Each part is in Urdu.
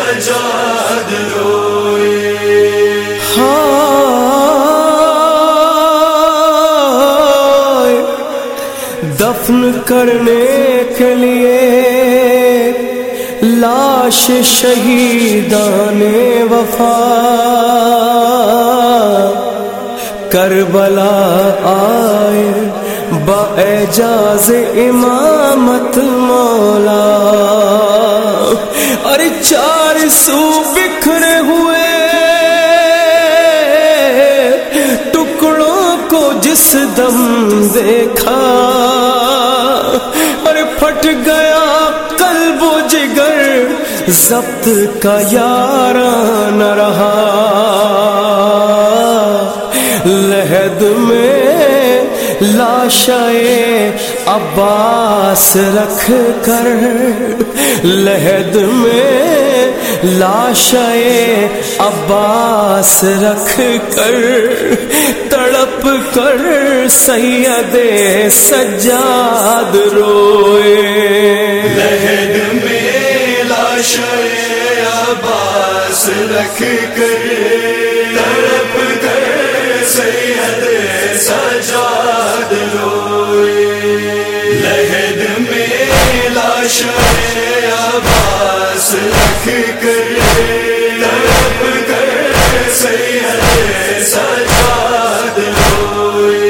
سجاد روئے. دفن کرنے کے لیے لاش شہیدان وفا کربلا آئے باعجاز امامت مولا. اور چار سو بکھرے ہوئے ٹکڑوں کو جس دم دیکھا اور پھٹ گیا قلب و جگر ضبط کا یاراں نہ رہا. لحد میں لاشائے عباس رکھ کر لحد میں لاشائے عباس رکھ کر تڑپ کر سید سجاد روئے. لحد میں لاشائے عباس رکھ کر تڑپ کر سید سجاد روئے. لحد میں لاشائے عباس رکھ کر تڑپ کر سید سجاد روئے.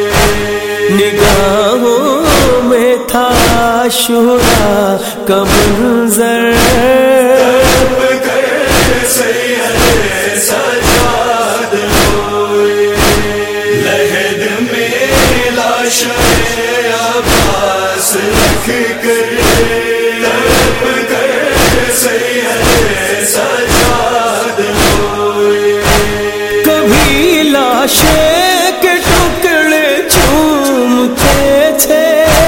نگاہوں میں تھا شہداء کا منظر تڑپ کر سید سجاد روئے. لحد میں لاشائے عباس رکھ کر تڑپ کر سید سجاد روئے. کبھی لاشیں کے ٹکڑے چومتے تھے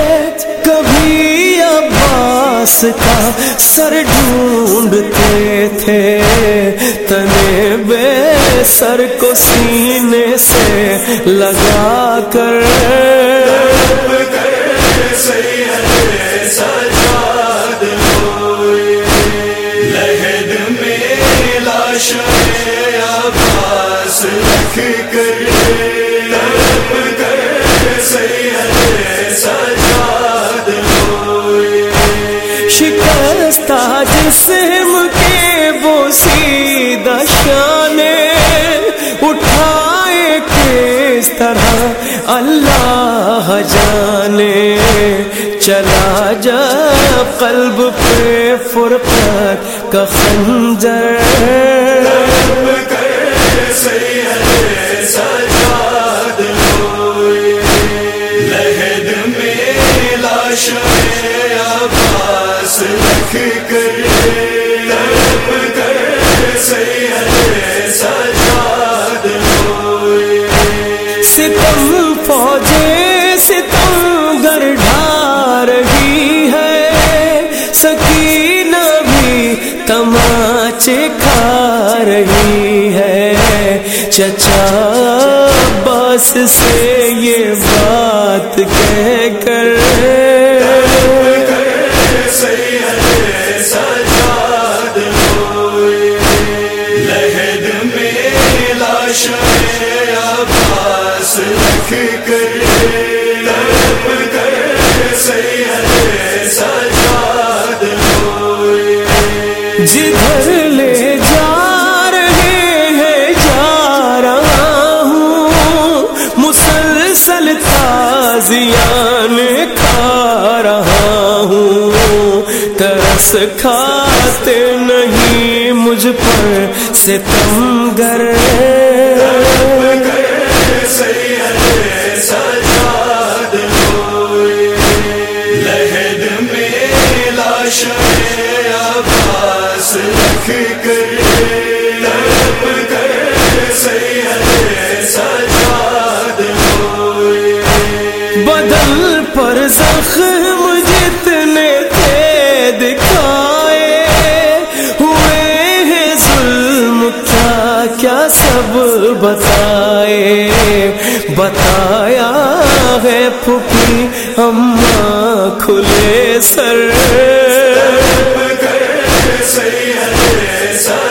کبھی عباس کا سر ڈھونڈتے تھے. تنے بے سر کو سینے سے لگا کر تڑپ کر سید سجاد روئے. لحد میں لاشائے عباس رکھ کر تڑپ کر سید سجاد روئے. شکستہ جسم کے بوسیدہ شانے اٹھائے کس طرح اللہ جانے. چلا جا قلب پہ فرقت کا خنجر تڑپ کر سید سجاد روئے. لحد میں لاشائے عباس رکھ کر تڑپ کر سید سجاد روئے. ستم فوجیں ستم گر ڈھا رہی ہے سکینہ بھی تماچے کھا رہی ہے. چچا عباس سے یہ بات کہہ کر سید سجاد روئے. لحد میں لاشائے عباس رکھ کر تڑپ کر سید سجاد روئے. جدھر لے جا رہے ہیں جا رہا ہوں مسلسل تازیان کھا رہا ہوں. ترس کھاتے نہیں مجھ پر ستمگر تڑپ کر سید سجاد روئے. لحد میں لاشائے عباس رکھ کر تڑپ کر سید سجاد روئے. بدن پر زخم جتنے تھے دکھائے ہوئے ہیں ظلم کیا کیا سب بتائے. بتایا ہے پھوپھی اماں کھلے سر تڑپ کر سید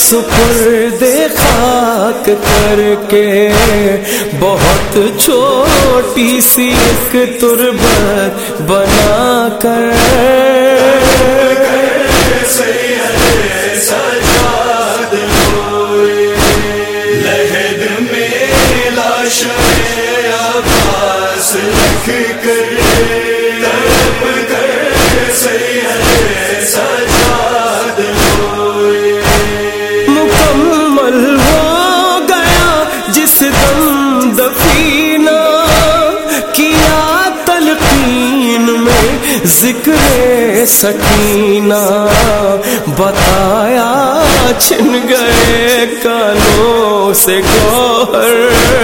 سپرد خاک کر کے بہت چھوٹی سی ایک تربت بنا کر سید سجاد ہوئے لحد میں لاشیں عباس لکھ کر تڑپ کر سید سجاد ہوئے مکمل ہو گیا جس دم دفینہ کیا تلقین میں ذکر سکینہ بتایا چھن گئے کانوں سے گوہر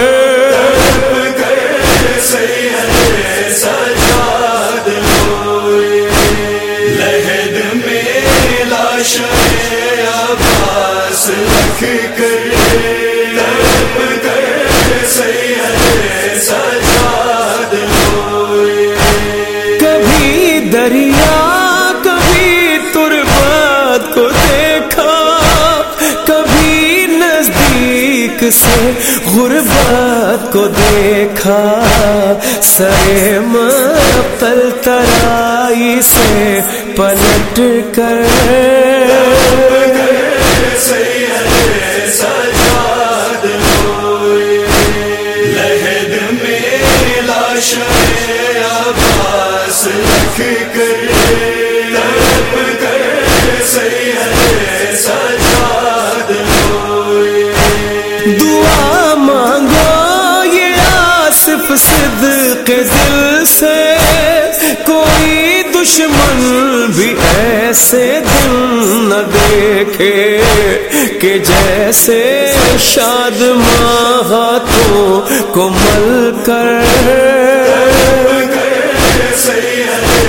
سید سجاد ہوئے لحد میں لاشیں عباس لکھ کر تڑپ کر سید سجاد ہوئے کبھی دریا کبھی تربت کو دیکھا کبھی نزدیک سے غربت کو دیکھا سر مقتل ترائی سے پلٹ کر سید سجاد ہوئے لحد میں لاشیں عباس لکھ کر تڑپ کر سید سجاد ہوئے دعا مانگو یہ آصف صدق دل سے کوئی دشمن بھی ایسے دن نہ دیکھے کہ جیسے شاد ہاتھوں کو مل کر سید